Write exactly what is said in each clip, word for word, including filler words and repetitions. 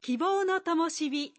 希望の灯火。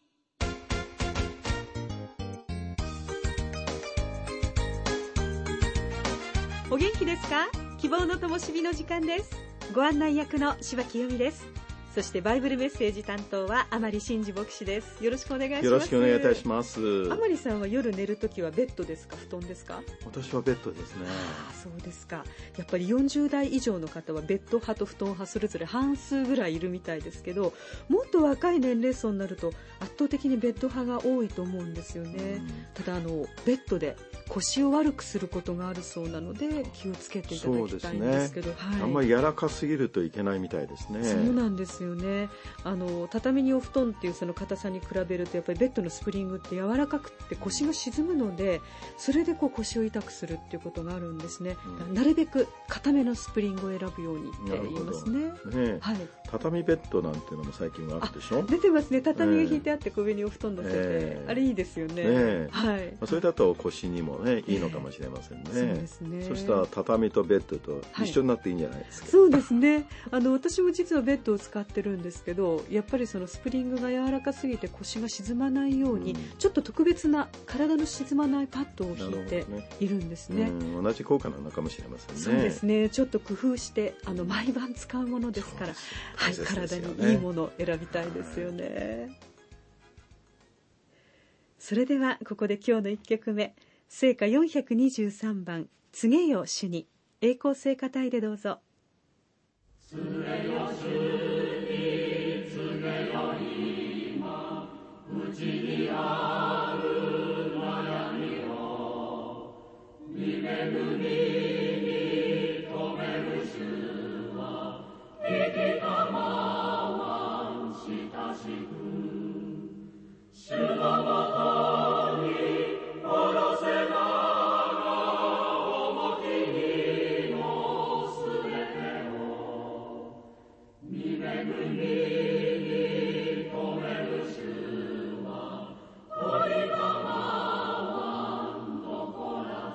お元気ですか？希望の灯火の時間です。ご案内役の柴清美です。そしてバイブルメッセージ担当は甘利真司牧師です。よろしくお願いします。 よろしくお願いいたします。 甘利さんは夜寝るときはベッドですか、布団ですか？ 私はベッドですね。 ああ、そうですか。やっぱりよんじゅう代以上の方はベッド派と布団派それぞれ半数ぐらいいるみたいですけど、もっと若い年齢層になると圧倒的にベッド派が多いと思うんですよね。ただあのベッドで腰を悪くすることがあるそうなので気をつけていただきたいんですけど、 そうですね、 はい、 あんまり柔らかすぎるといけないみたいですね。 そうなんですよね。あの畳にお布団っていうその硬さに比べるとやっぱりベッドのスプリングって柔らかくって腰が沈むので、それでこう腰を痛くするっていうことがあるんですね。うん、なるべく硬めのスプリングを選ぶようにって言いますね。 ね、 はい、 畳ベッドなんていうのも最近はあるでしょ。 出てますね。畳が引いてあって上にお布団乗せて、 えー、 あれいいですよね。 ね、 はい、 それだと腰にもねいいのかもしれませんね。 そうですね。 そしたら畳とベッドと一緒になっていいんじゃないですか。 はい、そうですね。あの私も実はベッドを使ってるんですけど、やっぱりそのスプリングが柔らかすぎて腰が沈まないように、うん、ちょっと特別な体の沈まないパッドを引いているんですね。 うん、同じ効果なのかもしれませんね。 そうですね。ちょっと工夫してあの毎晩使うものですから、はい、体にいいものを選びたいですよね。それではここで今日のいっきょくめ、聖歌よんひゃくにじゅうさんばん告げよ主に、栄光聖歌隊でどうぞ。 告げよ主に告げよ今うちにある悩みを、見恵みに止める主は生きたまわん親しく、主のもとに下ろせなが重き荷のすべてを、見恵みに止める主は取りたまわん残ら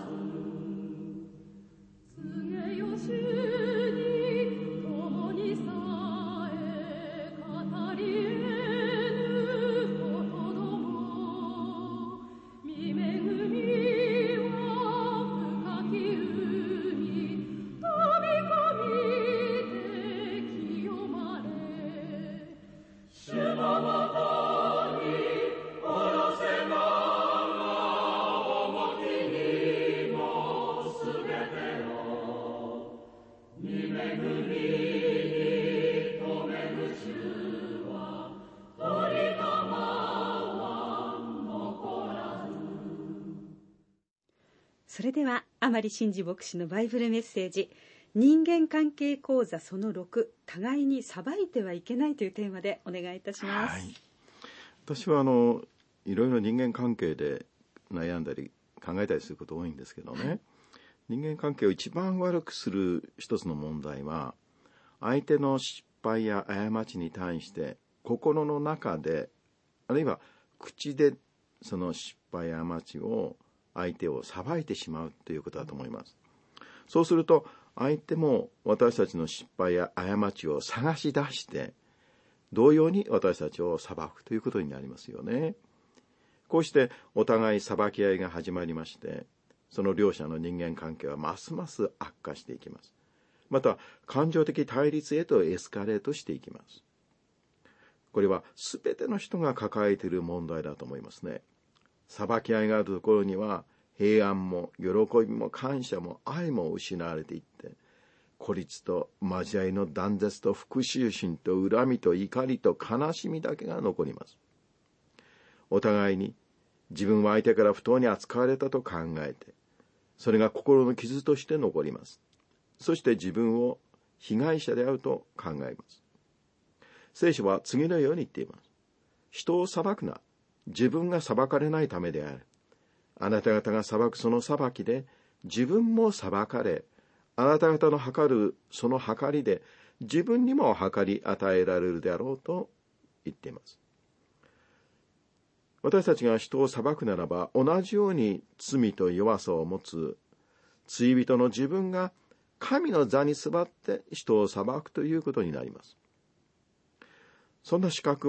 ず、告げよ主に共にさえ語り得ぬことども、見恵みは深き海飛び込みて清まれ、主のもとに下ろせなが重き荷のすべてを、見恵みに止める主は取りたまわん残らず。 それでは甘利真司牧師のバイブルメッセージ、人間関係講座そのろく、互いに裁いてはいけないというテーマでお願いいたします。はい、 私はあのいろいろ人間関係で悩んだり考えたりすること多いんですけどね、はい、人間関係を一番悪くする一つの問題は、相手の失敗や過ちに対して心の中で、あるいは口でその失敗や過ちを相手を裁いてしまうということだと思います。そうすると相手も私たちの失敗や過ちを探し出して同様に私たちを裁くということになりますよね。こうしてお互い裁き合いが始まりまして、その両者の人間関係はますます悪化していきます。また感情的対立へとエスカレートしていきます。これは全ての人が抱えている問題だと思いますね。裁き合いがあるところには平安も喜びも感謝も愛も失われていって、孤立と交わりの断絶と復讐心と恨みと怒りと悲しみだけが残ります。お互いに自分は相手から不当に扱われたと考えて、それが心の傷として残ります。そして自分を被害者であると考えます。聖書は次のように言っています。人を裁くな。自分が裁かれないためである。あなた方が裁くその裁きで自分も裁かれ、あなた方の計るその計りで自分にも計り与えられるであろうと言っています。私たちが人を裁くならば、同じように罪と弱さを持つ罪人の自分が神の座に座って人を裁くということになります。そんな資格は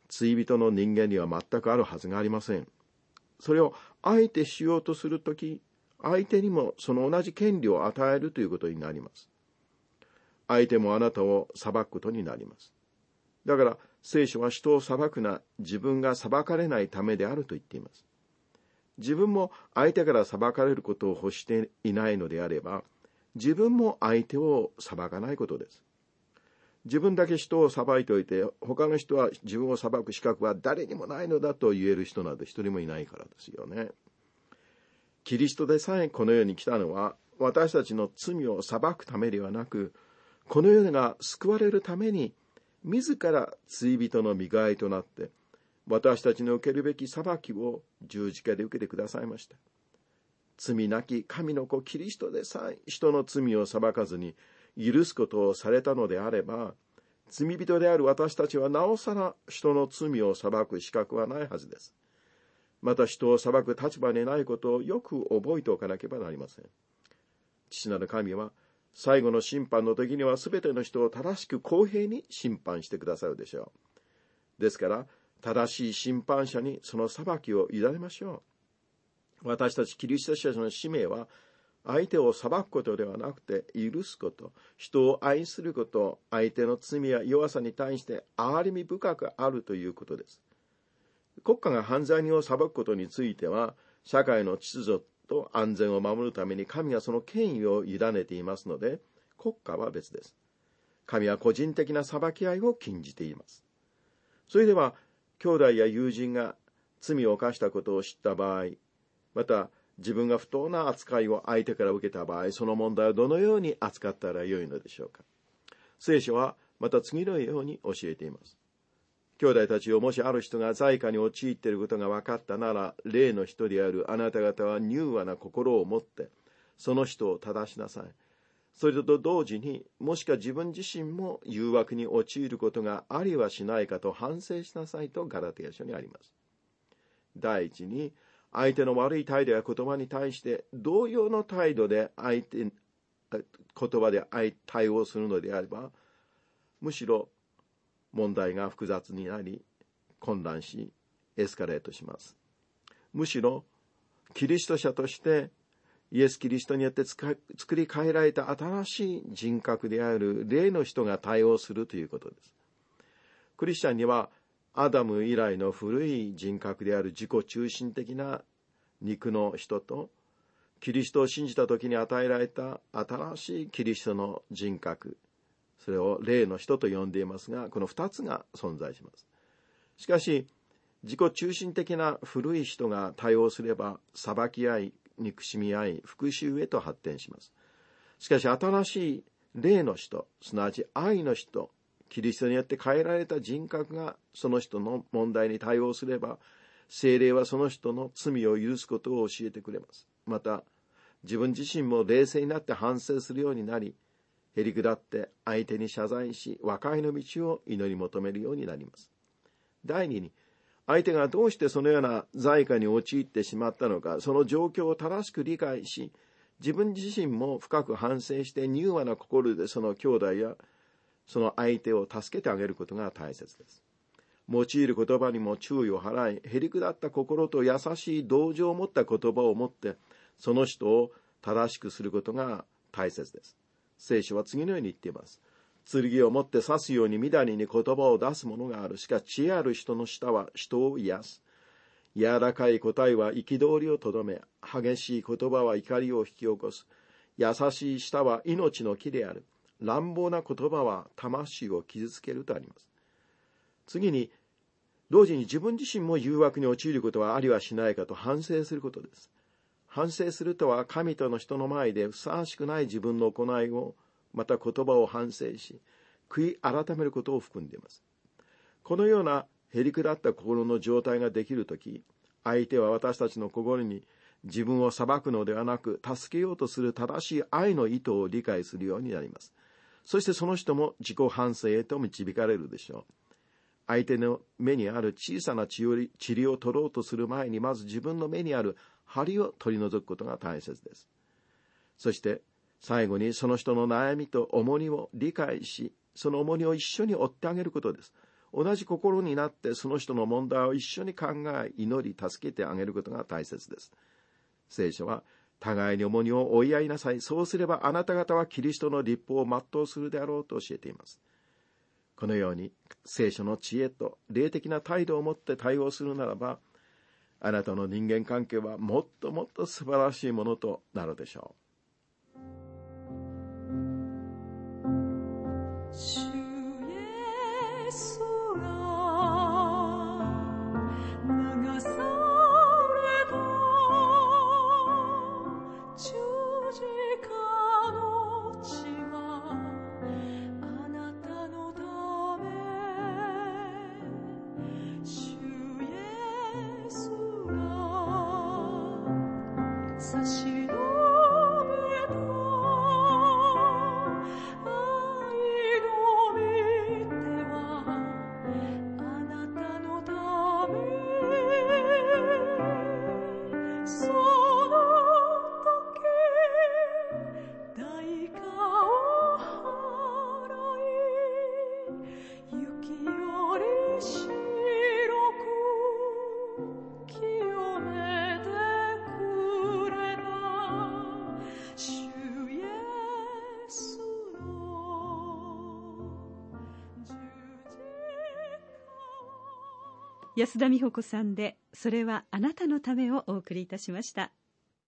罪人の人間には全くあるはずがありません。それを相手しようとするとき、相手にもその同じ権利を与えるということになります。相手もあなたを裁くことになります。だから聖書は人を裁くな、自分が裁かれないためであると言っています。自分も相手から裁かれることを欲していないのであれば、自分も相手を裁かないことです。自分だけ人を裁いておいて、他の人は自分を裁く資格は誰にもないのだと言える人など一人もいないからですよね。キリストでさえこの世に来たのは、私たちの罪を裁くためではなく、この世が救われるために、自ら罪人の身代わりとなって、私たちの受けるべき裁きを十字架で受けてくださいました。罪なき神の子キリストでさえ人の罪を裁かずに許すことをされたのであれば、罪人である私たちはなおさら人の罪を裁く資格はないはずです。また人を裁く立場にないことをよく覚えておかなければなりません。父なる神は最後の審判の時にはすべての人を正しく公平に審判してくださるでしょう。ですから正しい審判者にその裁きを委ねましょう。私たちキリスト者の使命は相手を裁くことではなくて許すこと、人を愛すること、相手の罪や弱さに対して憐れみ深くあるということです。国家が犯罪人を裁くことについては、社会の秩序と安全を守るために神がその権威を委ねていますので、国家は別です。神は個人的な裁き合いを禁じています。それでは、兄弟や友人が罪を犯したことを知った場合、また自分が不当な扱いを相手から受けた場合、その問題をどのように扱ったらよいのでしょうか。聖書はまた次のように教えています。兄弟たちをもしある人が罪過に陥っていることが分かったなら、例の人であるあなた方は柔和な心を持って、その人を正しなさい。それと同時に、もしか自分自身も誘惑に陥ることがありはしないかと反省しなさいとガラテヤ書にあります。第一に、相手の悪い態度や言葉に対して同様の態度で相手、言葉で対応するのであれば、むしろ問題が複雑になり、混乱し、エスカレートします。むしろ、キリスト者として、イエス・キリストによって作り変えられた新しい人格である霊の人が対応するということです。クリスチャンには、アダム以来の古い人格である自己中心的な肉の人と、キリストを信じた時に与えられた新しいキリストの人格、それを霊の人と呼んでいますが、この二つが存在します。しかし、自己中心的な古い人が対応すれば、裁き合い、憎しみ合い、復讐へと発展します。しかし、新しい霊の人、すなわち愛の人、キリストによって変えられた人格がその人の問題に対応すれば、聖霊はその人の罪を許すことを教えてくれます。また、自分自身も冷静になって反省するようになり、へりくだって相手に謝罪し、和解の道を祈り求めるようになります。第二に、相手がどうしてそのような罪過に陥ってしまったのか、その状況を正しく理解し、自分自身も深く反省して柔和な心でその兄弟やその相手を助けてあげることが大切です。用いる言葉にも注意を払い、へりくだった心と優しい同情を持った言葉を持って、その人を正しくすることが大切です。聖書は次のように言っています。剣を持って刺すようにみだりに言葉を出すものがある。しかし知恵ある人の舌は人を癒す。柔らかい答えは憤りをとどめ、激しい言葉は怒りを引き起こす。優しい舌は命の木である。乱暴な言葉は魂を傷つけるとあります。次に、同時に自分自身も誘惑に陥ることはありはしないかと反省することです。反省するとは神との人の前でふさわしくない自分の行いを、また言葉を反省し、悔い改めることを含んでいます。このようなへりくだった心の状態ができるとき、相手は私たちの心に自分を裁くのではなく、助けようとする正しい愛の意図を理解するようになります。そしてその人も自己反省へと導かれるでしょう。相手の目にある小さな血りを取ろうとする前に、まず自分の目にある針を取り除くことが大切です。そして最後にその人の悩みと重荷を理解し、その重荷を一緒に負ってあげることです。 同じ心になってその人の問題を一緒に考え、祈り、助けてあげることが大切です。聖書は、互いに重荷を負い合いなさい。そうすればあなた方はキリストの律法を全うするであろうと教えています。このように聖書の知恵と霊的な態度を持って対応するならば、あなたの人間関係はもっともっと素晴らしいものとなるでしょう。 主イエスが流された十字架の血はあなたのため、主イエスが差し伸べた安田美穂子さんで「それはあなたのため」をお送りいたしました。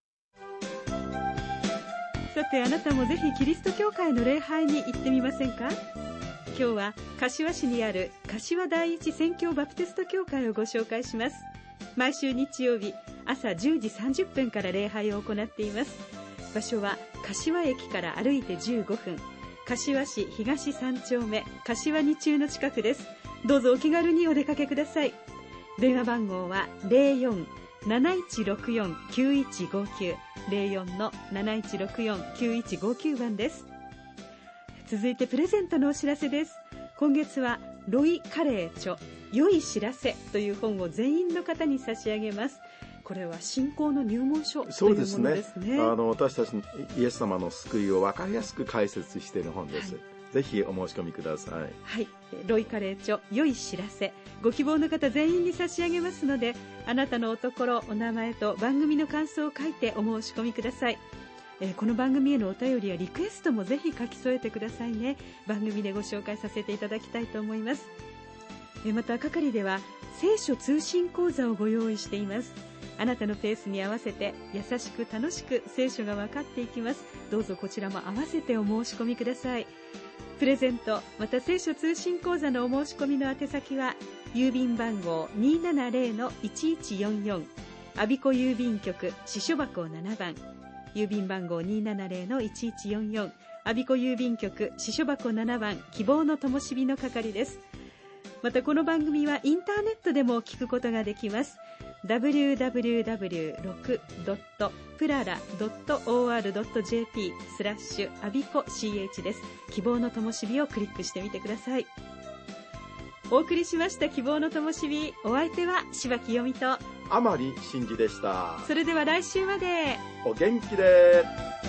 さて、あなたもぜひキリスト教会の礼拝に行ってみませんか。今日は柏市にある柏第一宣教バプテスト教会をご紹介します。毎週日曜日朝じゅうじさんじゅっぷんから礼拝を行っています。場所は柏駅から歩いてじゅうごふん、柏市東さん丁目柏二中の近くです。どうぞお気軽にお出かけください。電話番号は ゼロよん なないちろくよん きゅういちごきゅう ゼロよん の なないちろくよん きゅういちごきゅう 番です。続いてプレゼントのお知らせです。今月はロイ・カレー著良い知らせという本を全員の方に差し上げます。これは信仰の入門書というものですね。そうですね。 あの私たちイエス様の救いを分かりやすく解説している本です。はい、ぜひお申し込みください。 はい、ロイカレー著良い知らせ、ご希望の方全員に差し上げますので、あなたのおところ、お名前と番組の感想を書いてお申し込みください。えー、この番組へのお便りやリクエストもぜひ書き添えてくださいね。番組でご紹介させていただきたいと思います。えー、また係では聖書通信講座をご用意しています。あなたのペースに合わせて優しく楽しく聖書が分かっていきます。どうぞこちらも合わせてお申し込みください。プレゼントまた聖書通信講座のお申し込みの宛先は郵便番号 にーななぜろのいちいちよんよん 我孫子郵便局支所箱ななばん、郵便番号 にーななぜろのいちいちよんよん 我孫子郵便局支所箱ななばん、希望の灯火の係です。またこの番組はインターネットでも聞くことができます。ダブリューダブリューダブリュー ろく ドット プララ ドット オーアール ドット ジェーピー スラッシュアビコ シーエイチ です。希望の灯火をクリックしてみてください。お送りしました希望の灯火、お相手は柴木由美と甘利真司でした。 それでは来週までお元気で。